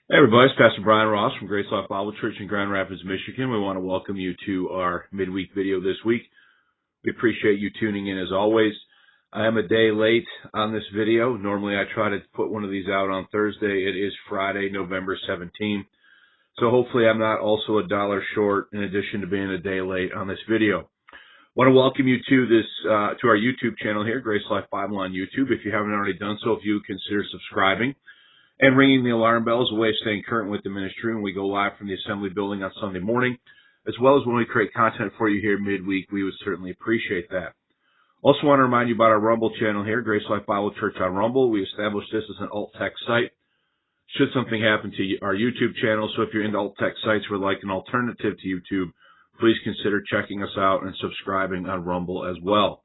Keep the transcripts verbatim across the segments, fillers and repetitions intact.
Hey everybody, it's Pastor Brian Ross from Grace Life Bible Church in Grand Rapids, Michigan. We want to welcome you to our midweek video this week. We appreciate you tuning in as always. I am a day late on this video. Normally I try to put one of these out on Thursday. It is Friday, November seventeenth. So hopefully I'm not also a dollar short in addition to being a day late on this video. I want to welcome you to this, uh, to our YouTube channel here, Grace Life Bible on YouTube. If you haven't already done so, if you would consider subscribing and ringing the alarm bell is a way of staying current with the ministry when we go live from the assembly building on Sunday morning, as well as when we create content for you here midweek. We would certainly appreciate that. Also want to remind you about our Rumble channel here, Grace Life Bible Church on Rumble. We established this as an alt-tech site should something happen to our YouTube channel. So if you're into alt-tech sites or like an alternative to YouTube, please consider checking us out and subscribing on Rumble as well.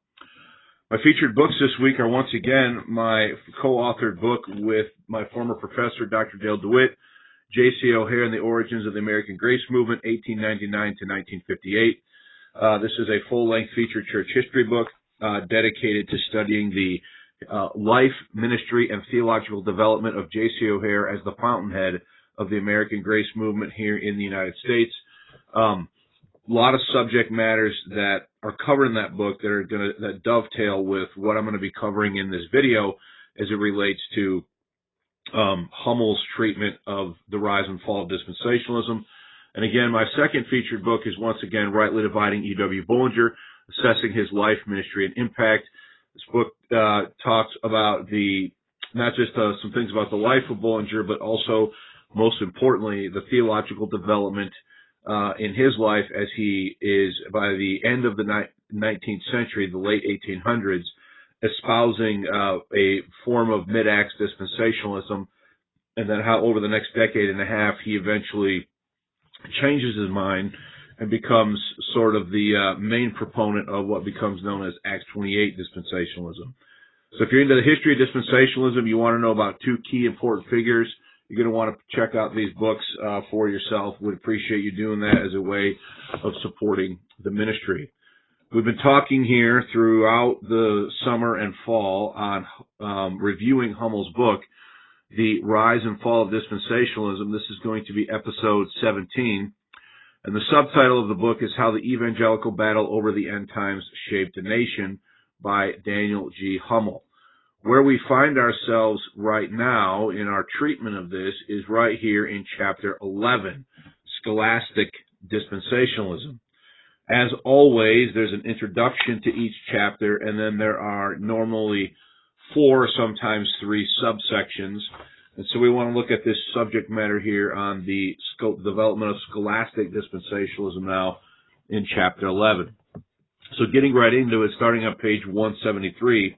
My featured books this week are once again my co-authored book with my former professor, Doctor Dale DeWitt, J C O'Hare and the Origins of the American Grace Movement, eighteen ninety-nine to nineteen fifty-eight. Uh, this is a full-length featured church history book uh, dedicated to studying the uh, life, ministry, and theological development of J C O'Hare as the fountainhead of the American Grace Movement here in the United States. Um, A lot of subject matters that are covered in that book that are going to that dovetail with what I'm going to be covering in this video as it relates to um, Hummel's treatment of the rise and fall of dispensationalism. And again, my second featured book is once again Rightly Dividing E W Bullinger, Assessing His Life, Ministry, and Impact. This book uh, talks about the not just uh, some things about the life of Bullinger, but also, most importantly, the theological development Uh, in his life as he is, by the end of the nineteenth century, the late eighteen hundreds, espousing uh, a form of mid-acts dispensationalism, and then how over the next decade and a half he eventually changes his mind and becomes sort of the uh, main proponent of what becomes known as Acts twenty-eight dispensationalism. So if you're into the history of dispensationalism, you want to know about two key important figures, you're going to want to check out these books uh, for yourself. Would appreciate you doing that as a way of supporting the ministry. We've been talking here throughout the summer and fall on um, reviewing Hummel's book, The Rise and Fall of Dispensationalism. This is going to be episode seventeen. And the subtitle of the book is How the Evangelical Battle Over the End Times Shaped a Nation by Daniel G. Hummel. Where we find ourselves right now in our treatment of this is right here in chapter eleven, Scholastic Dispensationalism. As always, there's an introduction to each chapter, and then there are normally four, sometimes three subsections. And so we want to look at this subject matter here on the development of scholastic dispensationalism now in chapter eleven. So getting right into it, starting on page one seventy-three,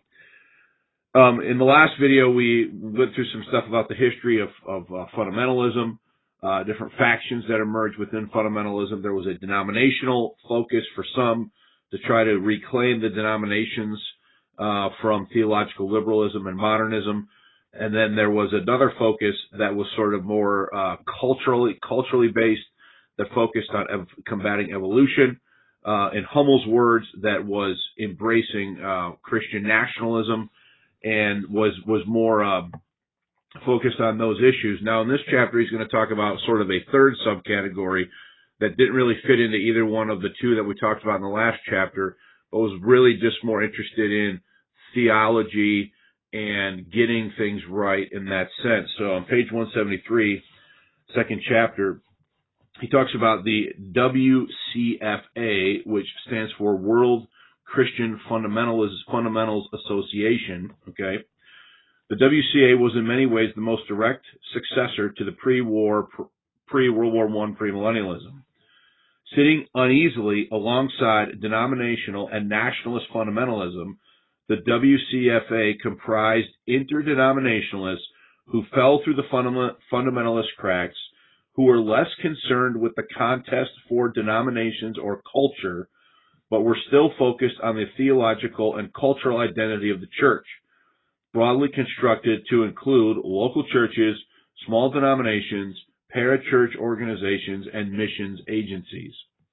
Um, in the last video, we went through some stuff about the history of, of uh, fundamentalism, uh, different factions that emerged within fundamentalism. There was a denominational focus for some to try to reclaim the denominations uh, from theological liberalism and modernism. And then there was another focus that was sort of more uh, culturally culturally based, that focused on ev- combating evolution. Uh, in Hummel's words, that was embracing uh, Christian nationalism, and was was more uh, focused on those issues. Now, in this chapter, he's going to talk about sort of a third subcategory that didn't really fit into either one of the two that we talked about in the last chapter, but was really just more interested in theology and getting things right in that sense. So on page one seventy-three, second chapter, he talks about the W C F A, which stands for World Christian Fundamentals, Fundamentals Association, okay? The W C A was in many ways the most direct successor to the pre-war, pre-World War One premillennialism. Sitting uneasily alongside denominational and nationalist fundamentalism, the W C F A comprised interdenominationalists who fell through the fundamentalist cracks, who were less concerned with the contest for denominations or culture, but were still focused on the theological and cultural identity of the church, broadly constructed to include local churches, small denominations, parachurch organizations, and missions agencies.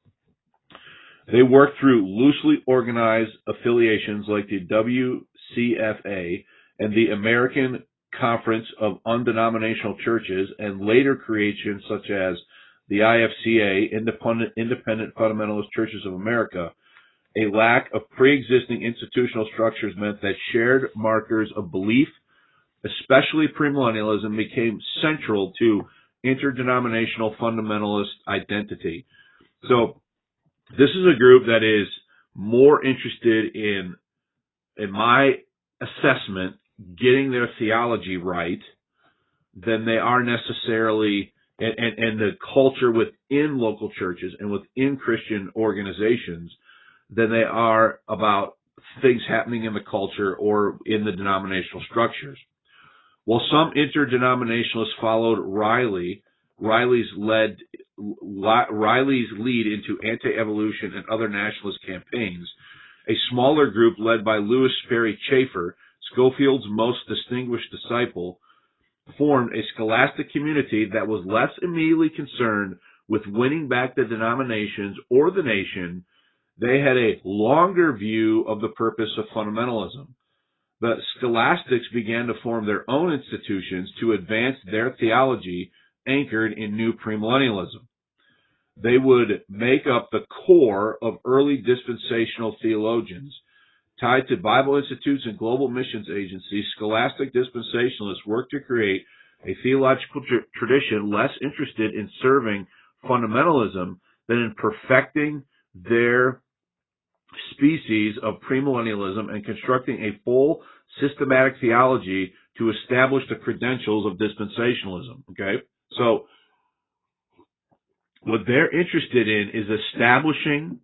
They worked through loosely organized affiliations like the W C F A and the American Conference of Undenominational Churches and later creations such as the I F C A, Independent, Independent Fundamentalist Churches of America, a lack of pre-existing institutional structures meant that shared markers of belief, especially premillennialism, became central to interdenominational fundamentalist identity. So this is a group that is more interested in, in my assessment, getting their theology right than they are necessarily, and, and, and the culture within local churches and within Christian organizations, than they are about things happening in the culture or in the denominational structures. While some interdenominationalists followed Riley, Riley's led Riley's lead into anti-evolution and other nationalist campaigns, a smaller group led by Lewis Sperry Chafer, Scofield's most distinguished disciple, formed a scholastic community that was less immediately concerned with winning back the denominations or the nation. They had a longer view of the purpose of fundamentalism. The scholastics began to form their own institutions to advance their theology anchored in new premillennialism. They would make up the core of early dispensational theologians. Tied to Bible institutes and global missions agencies, scholastic dispensationalists worked to create a theological tr- tradition less interested in serving fundamentalism than in perfecting their species of premillennialism and constructing a full systematic theology to establish the credentials of dispensationalism. Okay? So, what they're interested in is establishing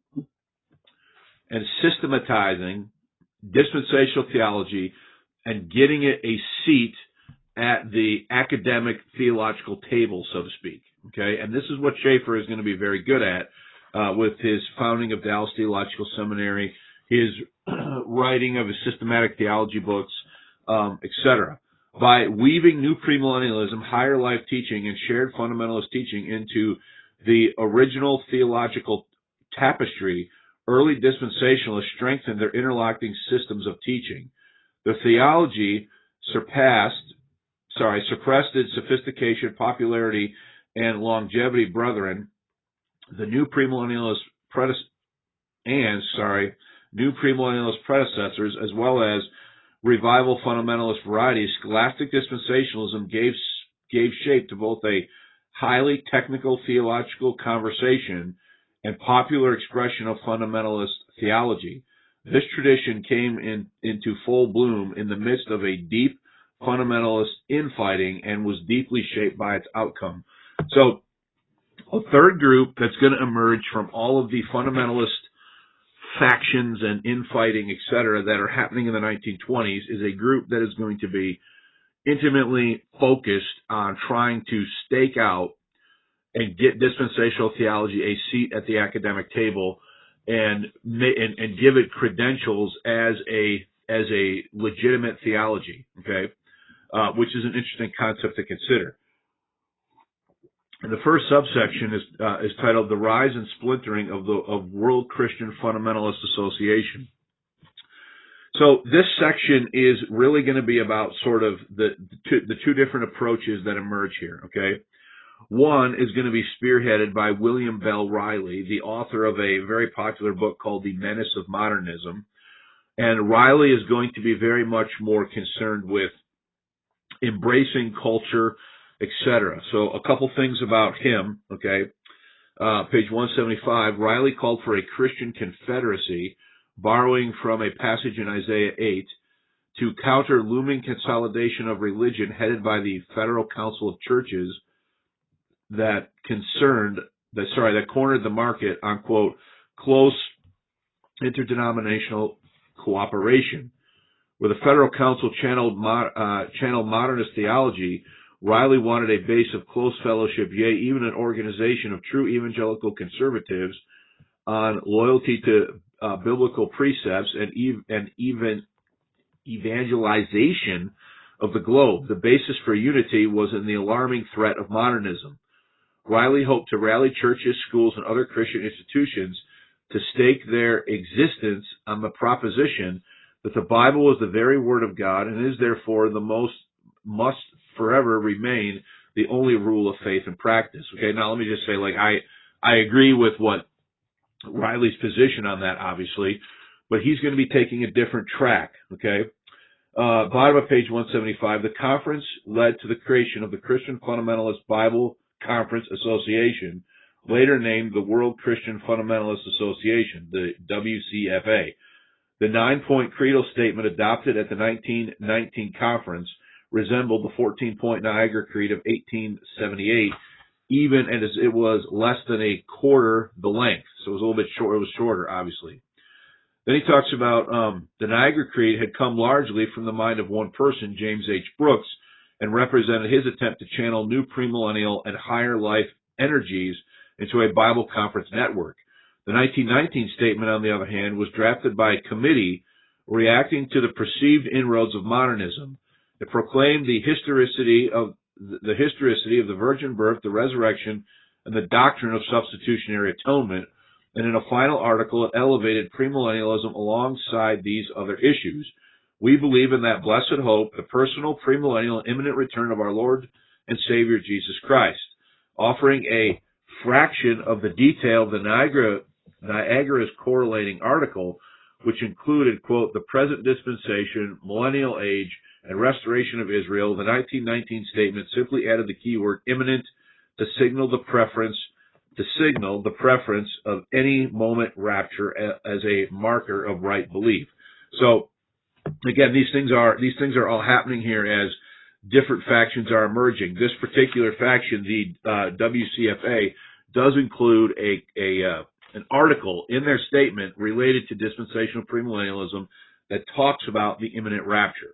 and systematizing dispensational theology and getting it a seat at the academic theological table, so to speak. Okay? And this is what Chafer is going to be very good at uh, with his founding of Dallas Theological Seminary, his writing of his systematic theology books, um, et cetera. By weaving new premillennialism, higher life teaching, and shared fundamentalist teaching into the original theological tapestry, early dispensationalists strengthened their interlocking systems of teaching. The theology surpassed, sorry, suppressed its sophistication, popularity, and longevity brethren. The new premillennialist prede- and sorry, new premillennialist predecessors, as well as revival fundamentalist varieties, scholastic dispensationalism gave gave shape to both a highly technical theological conversation and popular expression of fundamentalist theology. This tradition came in, into full bloom in the midst of a deep fundamentalist infighting and was deeply shaped by its outcome. So, a third group that's going to emerge from all of the fundamentalist factions and infighting, et cetera, that are happening in the nineteen twenties is a group that is going to be intimately focused on trying to stake out and get dispensational theology a seat at the academic table and and, and give it credentials as a as a legitimate theology, okay, uh, which is an interesting concept to consider. And the first subsection is uh, is titled "The Rise and Splintering of the of World Christian Fundamentalist Association." So this section is really going to be about sort of the the two, the two different approaches that emerge here. Okay, one is going to be spearheaded by William Bell Riley, the author of a very popular book called "The Menace of Modernism," and Riley is going to be very much more concerned with embracing culture, et cetera. So a couple things about him, okay. Uh, page one seventy-five, Riley called for a Christian confederacy, borrowing from a passage in Isaiah eight, to counter looming consolidation of religion headed by the Federal Council of Churches that concerned, that sorry, that cornered the market on, quote, close interdenominational cooperation. Where the Federal Council channeled, uh, channeled modernist theology, Riley wanted a base of close fellowship, yea, even an organization of true evangelical conservatives on loyalty to uh, biblical precepts and, ev- and even evangelization of the globe. The basis for unity was in the alarming threat of modernism. Riley hoped to rally churches, schools, and other Christian institutions to stake their existence on the proposition that the Bible is the very Word of God and is therefore the most must forever remain the only rule of faith and practice. Okay, now let me just say, like, I, I agree with what Riley's position on that, obviously, but he's going to be taking a different track, okay? Uh, bottom of page one seventy-five, the conference led to the creation of the Christian Fundamentalist Bible Conference Association, later named the World Christian Fundamentalist Association, the W C F A. The nine-point creedal statement adopted at the nineteen nineteen conference resembled the fourteen-point Niagara Creed of eighteen seventy-eight, even as it was less than a quarter the length. So it was a little bit short. It was shorter, obviously. Then he talks about um, the Niagara Creed had come largely from the mind of one person, James H. Brooks, and represented his attempt to channel new premillennial and higher life energies into a Bible conference network. The nineteen nineteen statement, on the other hand, was drafted by a committee reacting to the perceived inroads of modernism. It proclaimed the historicity of the historicity of the virgin birth, the resurrection, and the doctrine of substitutionary atonement, and in a final article, it elevated premillennialism alongside these other issues. We believe in that blessed hope, the personal, premillennial, imminent return of our Lord and Savior Jesus Christ. Offering a fraction of the detail of the Niagara, Niagara's correlating article, which included, quote, the present dispensation, millennial age, and restoration of Israel, the nineteen nineteen statement simply added the keyword imminent to signal the preference to signal the preference of any moment rapture as a marker of right belief. So, again, these things are these things are all happening here as different factions are emerging. This particular faction, the uh, W C F A, does include a a uh, an article in their statement related to dispensational premillennialism that talks about the imminent rapture.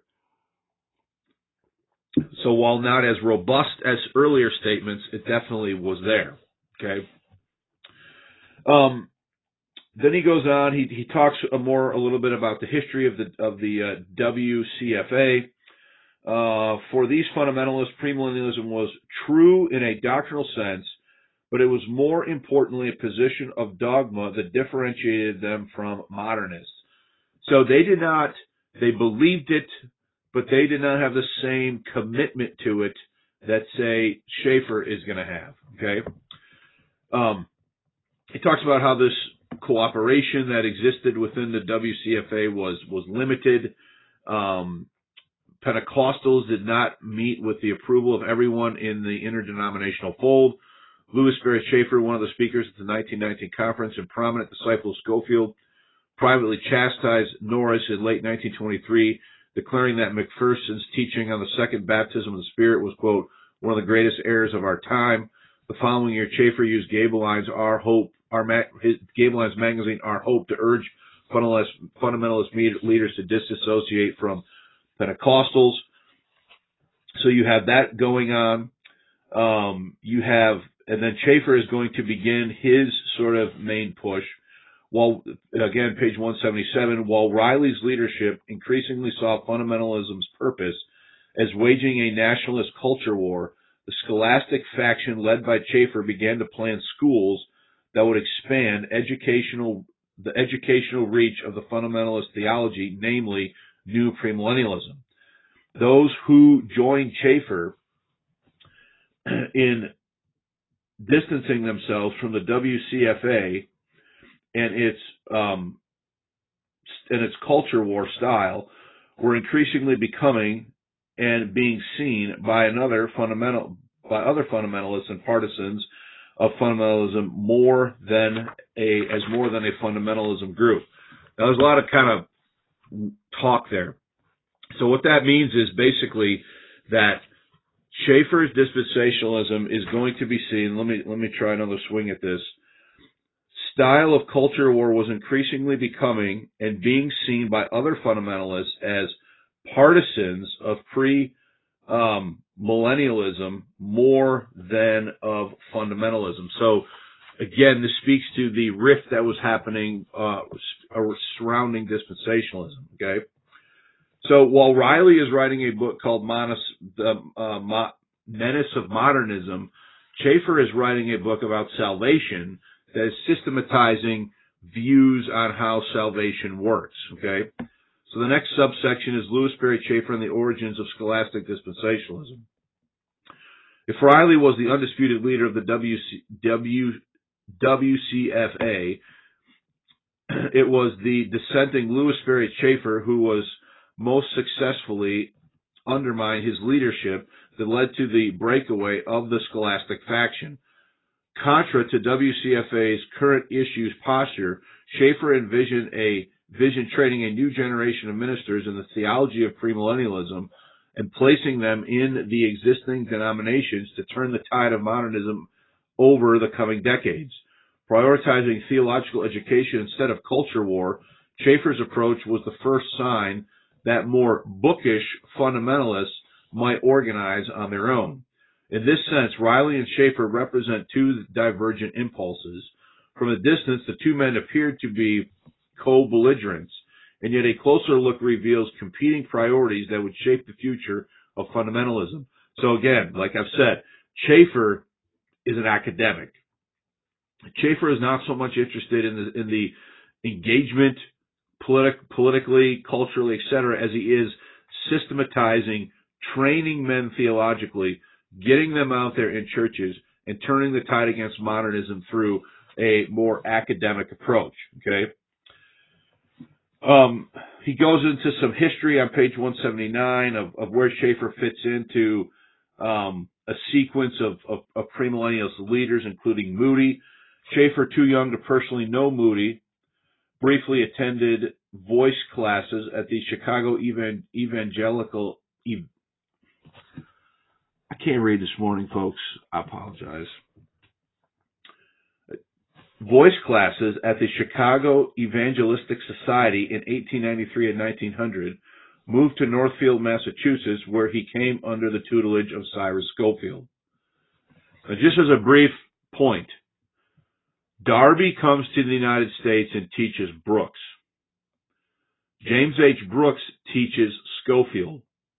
So while not as robust as earlier statements, it definitely was there. Okay. Um, then he goes on. He he talks more a little bit about the history of the of the uh, W C F A. Uh, for these fundamentalists, premillennialism was true in a doctrinal sense, but it was more importantly a position of dogma that differentiated them from modernists. So they did not. They believed it, but they did not have the same commitment to it that, say, Schaeffer is going to have. Okay. Um, he talks about how this cooperation that existed within the W C F A was was limited. Um, Pentecostals did not meet with the approval of everyone in the interdenominational fold. Louis Barrett Schaeffer, one of the speakers at the nineteen nineteen conference and prominent disciple of Scofield, privately chastised Norris in late nineteen twenty-three, declaring that McPherson's teaching on the second baptism of the Spirit was, quote, one of the greatest errors of our time. The following year, Schaeffer used Gabeline's Our Hope, our his, Gabeline's magazine, Our Hope, to urge fundamentalist, fundamentalist leaders to disassociate from Pentecostals. So you have that going on. Um, you have, and then Schaeffer is going to begin his sort of main push. While, again, page one seventy-seven, while Riley's leadership increasingly saw fundamentalism's purpose as waging a nationalist culture war, the scholastic faction led by Schaeffer began to plan schools that would expand educational the educational reach of the fundamentalist theology, namely new premillennialism. Those who joined Schaeffer in distancing themselves from the W C F A and its um, and its culture war style were increasingly becoming and being seen by another fundamental by other fundamentalists and partisans of fundamentalism more than a as more than a fundamentalism group. Now, there's a lot of kind of talk there. So what that means is basically that Schaeffer's dispensationalism is going to be seen. Let me let me try another swing at this. Style of culture war was increasingly becoming and being seen by other fundamentalists as partisans of pre um, millennialism more than of fundamentalism. So again, this speaks to the rift that was happening uh, surrounding dispensationalism. Okay. So while Riley is writing a book called Monis, the uh, Mo- Menace of Modernism, Schaeffer is writing a book about salvation that is systematizing views on how salvation works. Okay, So the next subsection is Lewis Sperry Chafer and the origins of scholastic dispensationalism. If Riley was the undisputed leader of the W C, W, W C F A, it was the dissenting Lewis Sperry Chafer who was most successfully undermine his leadership that led to the breakaway of the scholastic faction. Contra to W C F A's current issues posture, Chafer envisioned a vision training a new generation of ministers in the theology of premillennialism and placing them in the existing denominations to turn the tide of modernism over the coming decades. Prioritizing theological education instead of culture war, Chafer's approach was the first sign that more bookish fundamentalists might organize on their own. In this sense, Riley and Chafer represent two divergent impulses. From a distance, the two men appeared to be co-belligerents, and yet a closer look reveals competing priorities that would shape the future of fundamentalism. So again, like I've said, Chafer is an academic. Chafer is not so much interested in the, in the engagement politic, politically, culturally, et cetera, as he is systematizing, training men theologically, getting them out there in churches, and turning the tide against modernism through a more academic approach. Okay. Um, he goes into some history on page one seventy-nine of, of where Chafer fits into um, a sequence of, of, of premillennialist leaders, including Moody. Chafer, too young to personally know Moody, briefly attended voice classes at the Chicago Evan, Evangelical. Ev- I can't read this morning, folks. I apologize. Voice classes at the Chicago Evangelistic Society in eighteen ninety-three and nineteen hundred, moved to Northfield, Massachusetts, where he came under the tutelage of Cyrus Scofield. Now, just as a brief point, Darby comes to the United States and teaches Brooks. James H. Brooks teaches Scofield.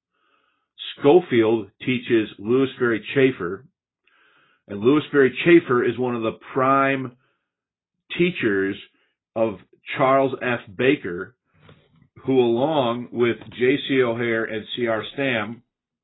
Scofield teaches Lewis Sperry Chafer, and Lewis Sperry Chafer is one of the prime teachers of Charles F. Baker, who along with J C O'Hare and C R Stam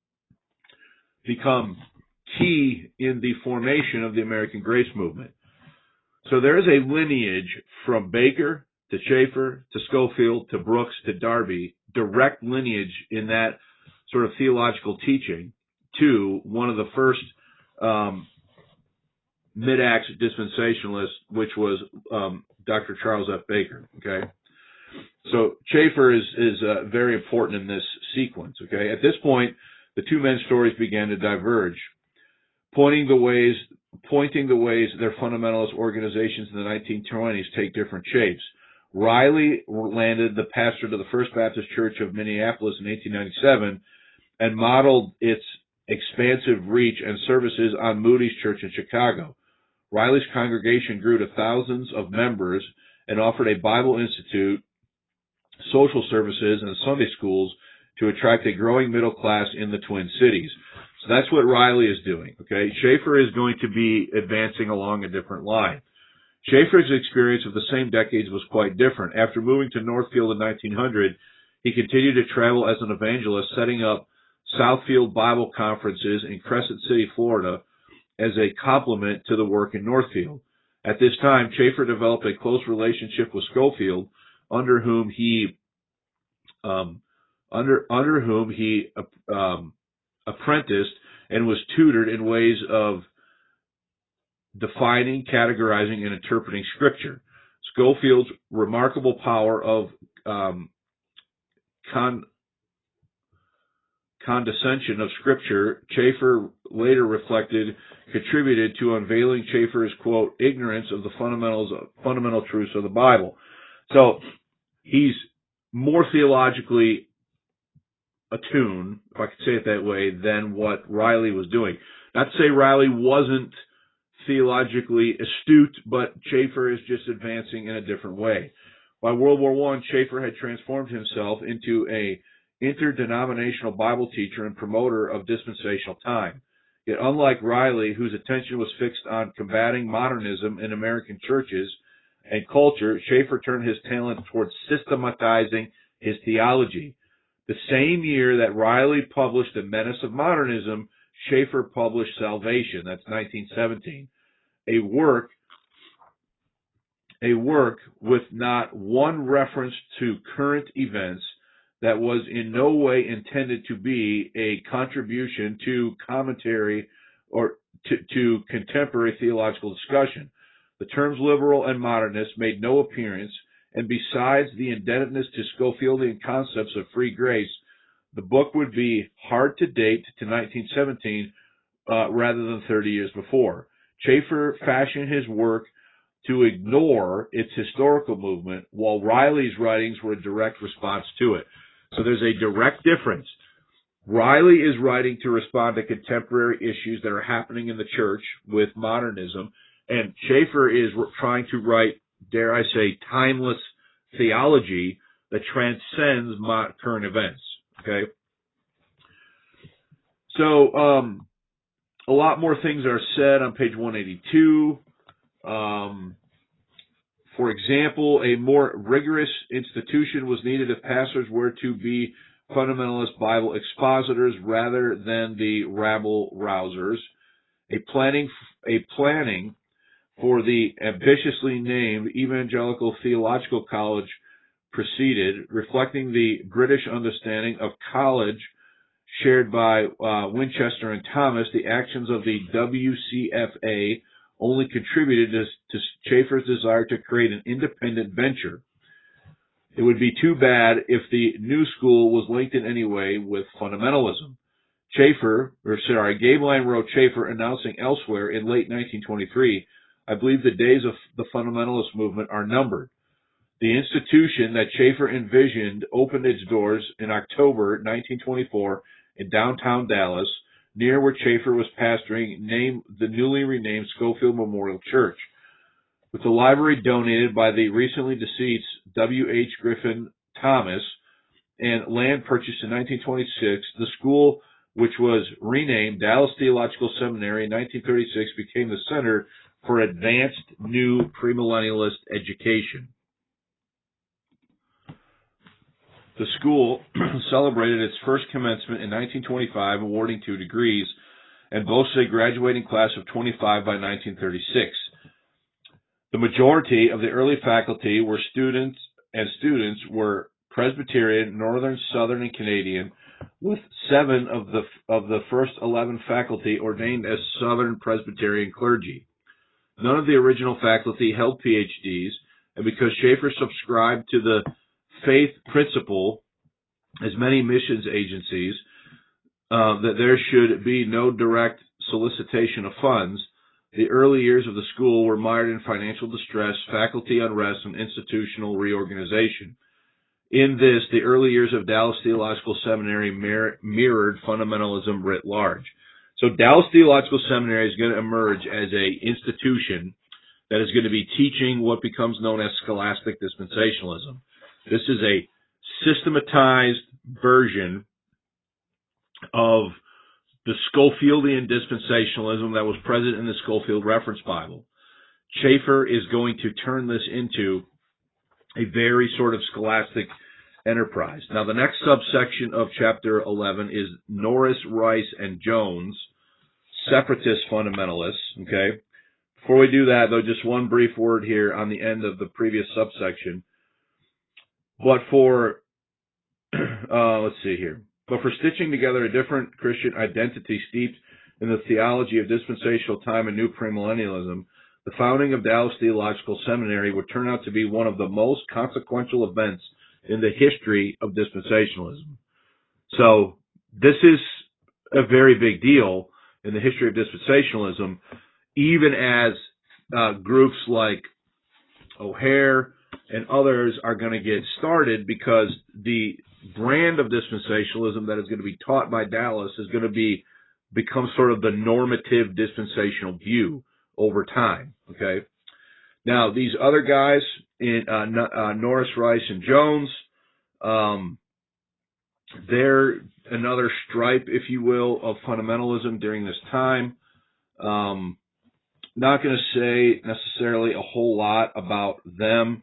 become key in the formation of the American Grace Movement. So there is a lineage from Baker to Chafer to Scofield to Brooks to Darby, direct lineage in that sort of theological teaching to one of the first um, mid-acts dispensationalists, which was um, Doctor Charles F. Baker. Okay, so Chafer is is uh, very important in this sequence. Okay, at this point, the two men's stories began to diverge, pointing the ways pointing the ways their fundamentalist organizations in the nineteen twenties take different shapes. Riley landed the pastor to the First Baptist Church of Minneapolis in eighteen ninety-seven and modeled its expansive reach and services on Moody's Church in Chicago. Riley's congregation grew to thousands of members and offered a Bible Institute, social services, and Sunday schools to attract a growing middle class in the Twin Cities. So that's what Riley is doing. Okay, Chafer is going to be advancing along a different line. Chafer's experience of the same decades was quite different. After moving to Northfield in nineteen hundred, he continued to travel as an evangelist, setting up Southfield Bible conferences in Crescent City, Florida, as a complement to the work in Northfield. At this time, Chafer developed a close relationship with Scofield, under whom he um, under under whom he um, apprenticed and was tutored in ways of defining, categorizing, and interpreting Scripture. Scofield's remarkable power of um, con condescension of Scripture, Chafer later reflected, contributed to unveiling Chafer's, quote, ignorance of the fundamentals, fundamental truths of the Bible. So he's more theologically attuned, if I could say it that way, than what Riley was doing. Not to say Riley wasn't theologically astute, but Chafer is just advancing in a different way. By World War One, Chafer had transformed himself into a interdenominational Bible teacher and promoter of dispensational time. Yet unlike Riley, whose attention was fixed on combating modernism in American churches and culture, Chafer turned his talent towards systematizing his theology. The same year that Riley published The Menace of Modernism, Schaeffer published Salvation. That's nineteen seventeen. A work, a work with not one reference to current events, that was in no way intended to be a contribution to commentary or to, to contemporary theological discussion. The terms liberal and modernist made no appearance, and besides the indebtedness to Schofieldian concepts of free grace, the book would be hard to date to nineteen seventeen uh, rather than thirty years before. Schaeffer fashioned his work to ignore its historical movement, while Riley's writings were a direct response to it. So there's a direct difference. Riley is writing to respond to contemporary issues that are happening in the church with modernism, and Schaeffer is trying to write, dare I say, timeless theology that transcends current events. Okay? So, um, a lot more things are said on page one eighty-two. Um, for example, a more rigorous institution was needed if pastors were to be fundamentalist Bible expositors rather than the rabble-rousers. A planning, a planning for the ambitiously named Evangelical Theological College proceeded, reflecting the British understanding of college shared by uh, Winchester and Thomas. The actions of the W C F A only contributed to, to Schaeffer's desire to create an independent venture. It would be too bad if the new school was linked in any way with fundamentalism. Schaeffer, or sorry, Gaebelein wrote Schaeffer announcing elsewhere in late nineteen twenty-three, I believe the days of the fundamentalist movement are numbered. The institution that Schaeffer envisioned opened its doors in October nineteen twenty-four in downtown Dallas, near where Schaeffer was pastoring, named the newly renamed Schofield Memorial Church. With the library donated by the recently deceased W H Griffin Thomas and land purchased in nineteen twenty-six, the school, which was renamed Dallas Theological Seminary in nineteen thirty-six, became the center for advanced new premillennialist education. The school celebrated its first commencement in nineteen twenty-five, awarding two degrees, and boasts a graduating class of twenty-five by nineteen thirty-six. The majority of the early faculty were students, and students were Presbyterian, Northern, Southern, and Canadian, with seven of the of the first eleven faculty ordained as Southern Presbyterian clergy. None of the original faculty held P H Ds, and because Schaeffer subscribed to the faith principle, as many missions agencies, uh, that there should be no direct solicitation of funds, the early years of the school were mired in financial distress, faculty unrest, and institutional reorganization. In this, the early years of Dallas Theological Seminary mir- mirrored fundamentalism writ large. So Dallas Theological Seminary is going to emerge as an institution that is going to be teaching what becomes known as scholastic dispensationalism. This is a systematized version of the Schofieldian dispensationalism that was present in the Scofield Reference Bible. Schaeffer is going to turn this into a very sort of scholastic enterprise. Now, the next subsection of chapter eleven is Norris, Rice, and Jones, separatist fundamentalists. Okay. Before we do that, though, just one brief word here on the end of the previous subsection. But for, uh, let's see here. But for stitching together a different Christian identity steeped in the theology of dispensational time and new premillennialism, the founding of Dallas Theological Seminary would turn out to be one of the most consequential events in the history of dispensationalism. So this is a very big deal in the history of dispensationalism, even as uh, groups like O'Hare and others are going to get started, because the brand of dispensationalism that is going to be taught by Dallas is going to be become sort of the normative dispensational view over time. Okay. Now, these other guys, in uh, uh, Norris, Rice, and Jones, um, they're another stripe, if you will, of fundamentalism during this time. Um, not going to say necessarily a whole lot about them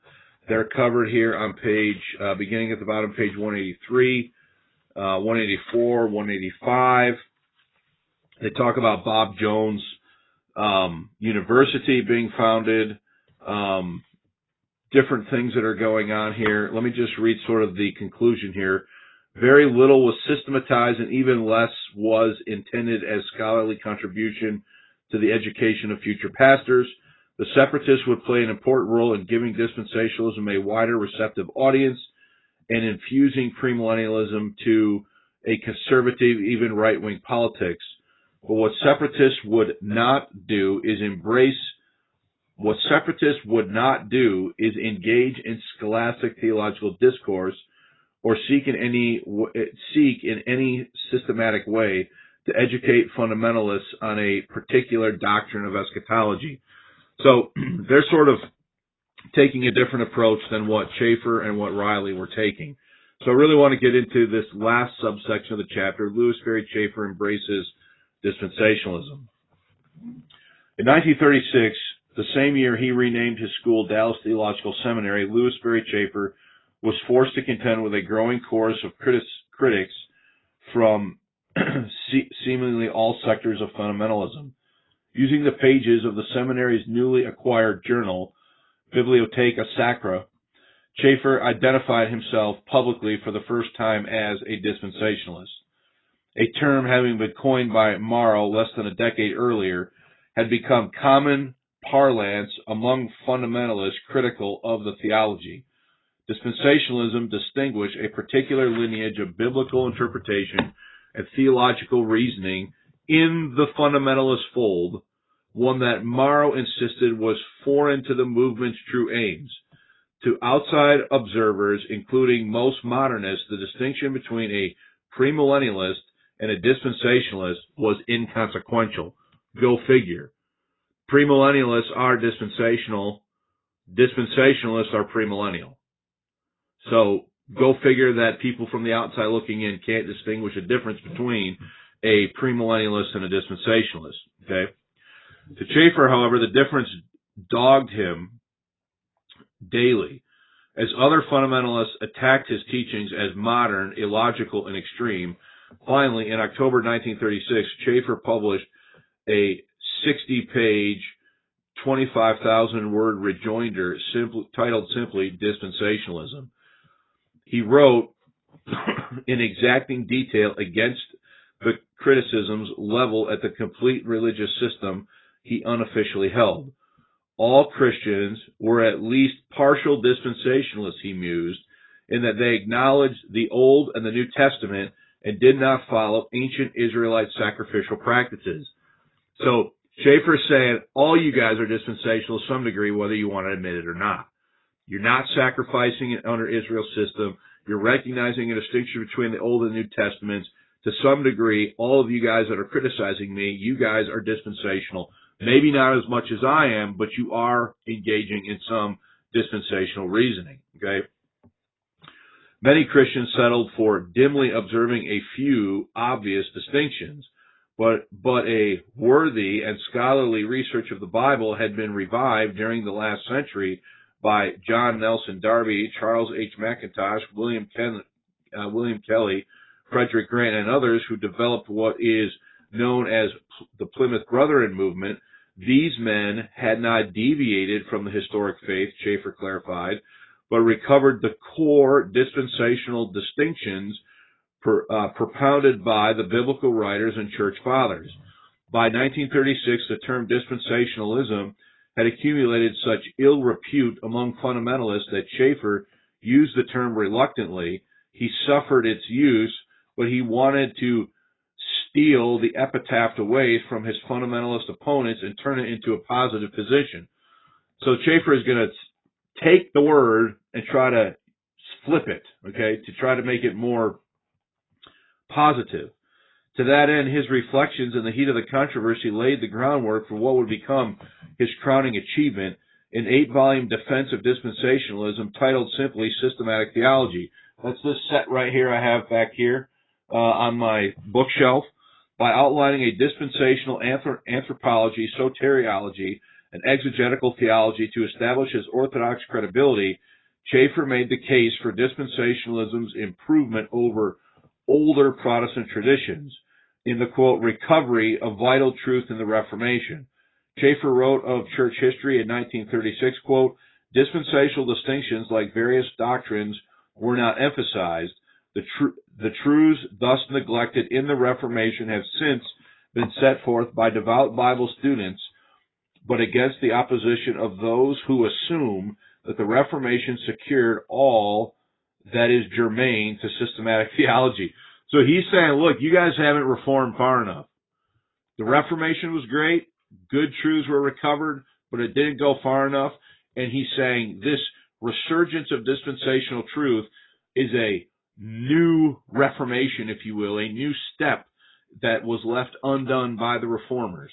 They're covered here on page, uh, beginning at the bottom, page one eighty-three, uh, one eighty-four, one eighty-five. They talk about Bob Jones um, University being founded, um, different things that are going on here. Let me just read sort of the conclusion here. Very little was systematized, and even less was intended as scholarly contribution to the education of future pastors. The separatists would play an important role in giving dispensationalism a wider receptive audience and infusing premillennialism to a conservative, even right-wing politics. But what separatists would not do is embrace, what separatists would not do is engage in scholastic theological discourse or seek in any seek in any systematic way to educate fundamentalists on a particular doctrine of eschatology. So they're sort of taking a different approach than what Chafer and what Riley were taking. So I really want to get into this last subsection of the chapter. Louis Sperry Chafer embraces dispensationalism. In nineteen thirty-six, the same year he renamed his school Dallas Theological Seminary, Louis Sperry Chafer was forced to contend with a growing chorus of critics, critics from seemingly all sectors of fundamentalism. Using the pages of the seminary's newly acquired journal, Bibliotheca Sacra, Chafer identified himself publicly for the first time as a dispensationalist. A term having been coined by Morrow less than a decade earlier had become common parlance among fundamentalists critical of the theology. Dispensationalism distinguished a particular lineage of biblical interpretation and theological reasoning in the fundamentalist fold, one that Morrow insisted was foreign to the movement's true aims. To outside observers, including most modernists, the distinction between a premillennialist and a dispensationalist was inconsequential. Go figure. Premillennialists are dispensational. Dispensationalists are premillennial. So go figure that people from the outside looking in can't distinguish a difference between a premillennialist and a dispensationalist. Okay. To Chafer, however, the difference dogged him daily. As other fundamentalists attacked his teachings as modern, illogical, and extreme, finally, in October nineteen thirty-six, Chafer published a sixty-page, twenty-five thousand word rejoinder simply, titled simply Dispensationalism. He wrote in exacting detail against the criticisms leveled at the complete religious system he unofficially held. All Christians were at least partial dispensationalists, he mused, in that they acknowledged the Old and the New Testament and did not follow ancient Israelite sacrificial practices. So Chafer's saying all you guys are dispensational to some degree, whether you want to admit it or not. You're not sacrificing it under Israel's system. You're recognizing a distinction between the Old and New Testaments. To some degree, all of you guys that are criticizing me, you guys are dispensational. Maybe not as much as I am, but you are engaging in some dispensational reasoning. Okay. Many Christians settled for dimly observing a few obvious distinctions, but but a worthy and scholarly research of the Bible had been revived during the last century by John Nelson Darby, Charles H. McIntosh, William Ken, uh, William Kelly, Frederick Grant, and others who developed what is known as the Plymouth Brethren movement. These men had not deviated from the historic faith, Chafer clarified, but recovered the core dispensational distinctions per, uh, propounded by the biblical writers and church fathers. By nineteen thirty-six, the term dispensationalism had accumulated such ill repute among fundamentalists that Chafer used the term reluctantly. He suffered its use, but he wanted to steal the epitaph away from his fundamentalist opponents and turn it into a positive position. So Chafer is going to take the word and try to flip it, okay, to try to make it more positive. To that end, his reflections in the heat of the controversy laid the groundwork for what would become his crowning achievement, an eight-volume defense of dispensationalism titled simply Systematic Theology. That's this set right here I have back here uh, on my bookshelf. By outlining a dispensational anthrop- anthropology, soteriology, and exegetical theology to establish his orthodox credibility, Schaeffer made the case for dispensationalism's improvement over older Protestant traditions in the, quote, recovery of vital truth in the Reformation. Schaeffer wrote of church history in nineteen thirty-six, quote, dispensational distinctions like various doctrines were not emphasized. The, tr- the truths thus neglected in the Reformation have since been set forth by devout Bible students, but against the opposition of those who assume that the Reformation secured all that is germane to systematic theology. So he's saying, look, you guys haven't reformed far enough. The Reformation was great. Good truths were recovered, but it didn't go far enough. And he's saying this resurgence of dispensational truth is a new reformation, if you will, a new step that was left undone by the reformers.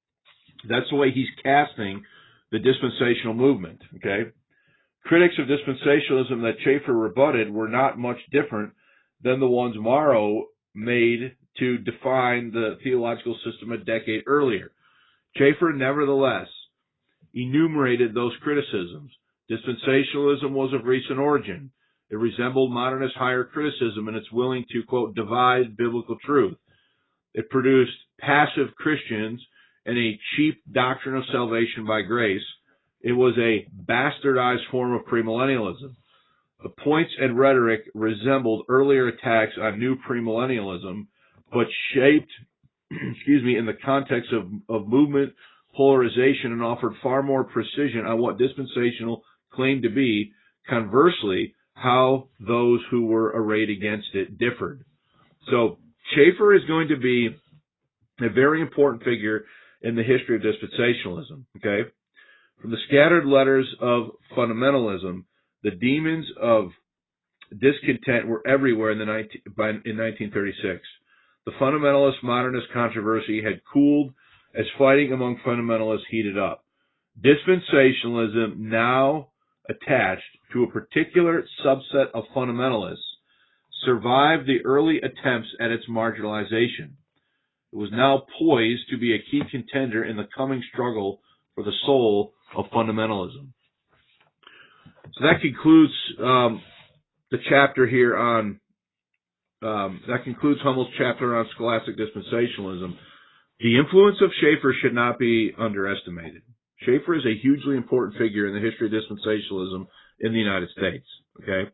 That's the way he's casting the dispensational movement, okay? Critics of dispensationalism that Schaeffer rebutted were not much different than the ones Morrow made to define the theological system a decade earlier. Schaeffer, nevertheless, enumerated those criticisms. Dispensationalism was of recent origin. It resembled modernist higher criticism in its willing to, quote, divide biblical truth. It produced passive Christians and a cheap doctrine of salvation by grace. It was a bastardized form of premillennialism. The points and rhetoric resembled earlier attacks on new premillennialism, but shaped, excuse me, in the context of, of movement polarization and offered far more precision on what dispensational claimed to be. Conversely, how those who were arrayed against it differed. So Schaeffer is going to be a very important figure in the history of dispensationalism. Okay, from the scattered letters of fundamentalism, the demons of discontent were everywhere in the nineteen, by, in nineteen thirty-six. The fundamentalist modernist controversy had cooled as fighting among fundamentalists heated up. Dispensationalism, now attached to a particular subset of fundamentalists, survived the early attempts at its marginalization. It was now poised to be a key contender in the coming struggle for the soul of fundamentalism. So that concludes um, the chapter here on, um, that concludes Hummel's chapter on scholastic dispensationalism. The influence of Schaeffer should not be underestimated. Schaeffer is a hugely important figure in the history of dispensationalism in the United States. Okay,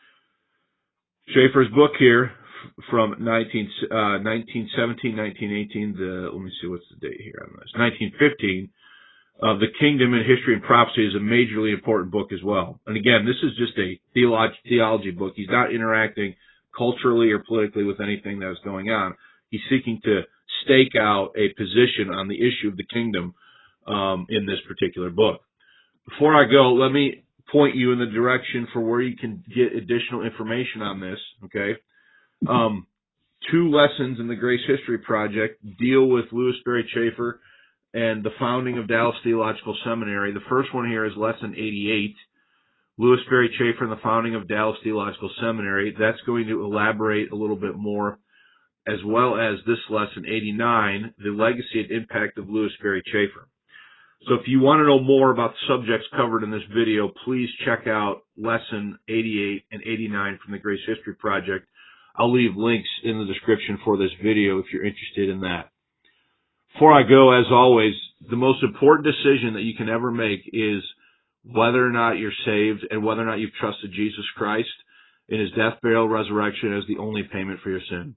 Schaeffer's book here from nineteen, uh, nineteen seventeen, nineteen eighteen, the, let me see, what's the date here on this, nineteen fifteen, uh, The Kingdom in History and Prophecy is a majorly important book as well. And again, this is just a theology, theology book. He's not interacting culturally or politically with anything that's going on. He's seeking to stake out a position on the issue of the kingdom um, in this particular book. Before I go, let me point you in the direction for where you can get additional information on this, okay? Um, two lessons in the Grace History Project deal with Lewis Sperry Chafer and the founding of Dallas Theological Seminary. The first one here is lesson eighty-eight, Lewis Sperry Chafer and the founding of Dallas Theological Seminary. That's going to elaborate a little bit more, as well as this lesson eighty-nine, the legacy and impact of Lewis Sperry Chafer. So if you want to know more about the subjects covered in this video, please check out lesson eighty-eight and eighty-nine from the Grace History Project. I'll leave links in the description for this video if you're interested in that. Before I go, as always, the most important decision that you can ever make is whether or not you're saved and whether or not you've trusted Jesus Christ in his death, burial, resurrection as the only payment for your sin.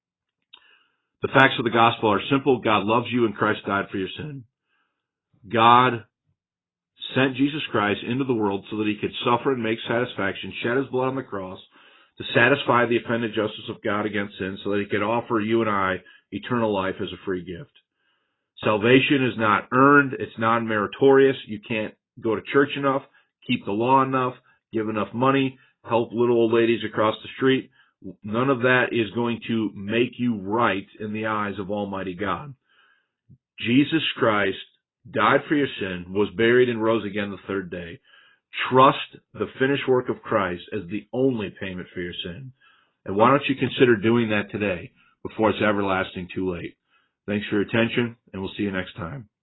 The facts of the gospel are simple. God loves you and Christ died for your sin. God sent Jesus Christ into the world so that he could suffer and make satisfaction, shed his blood on the cross to satisfy the offended justice of God against sin so that he could offer you and I eternal life as a free gift. Salvation is not earned. It's non-meritorious. You can't go to church enough, keep the law enough, give enough money, help little old ladies across the street. None of that is going to make you right in the eyes of Almighty God. Jesus Christ died for your sin, was buried and rose again the third day. Trust the finished work of Christ as the only payment for your sin. And why don't you consider doing that today before it's everlasting too late? Thanks for your attention, and we'll see you next time.